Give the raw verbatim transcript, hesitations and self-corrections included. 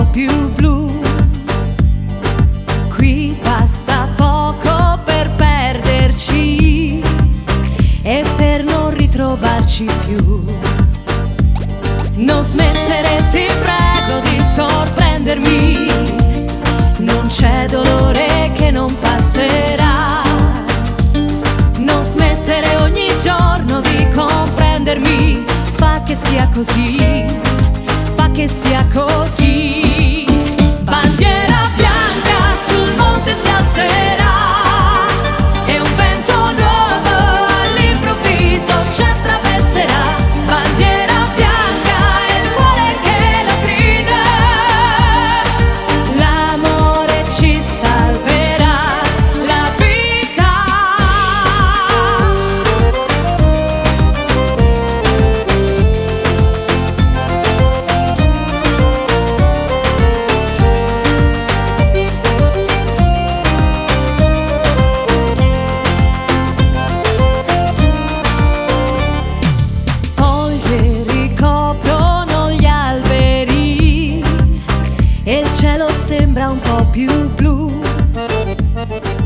più blu. Qui basta poco per perderci e per non ritrovarci più. Non smettere, ti prego, di sorprendermi. Non c'è dolore che non passerà. Non smettere ogni giorno di comprendermi. Fa che sia così, fa che sia così. Bandiera bianca sul monte si alzerà e un vento nuovo all'improvviso ci attraverserà. Bandiera bianca è il cuore che lo grida, l'amore ci salverà la vita. Foglie ricoprono gli alberi e il cielo sembra un po' più blu.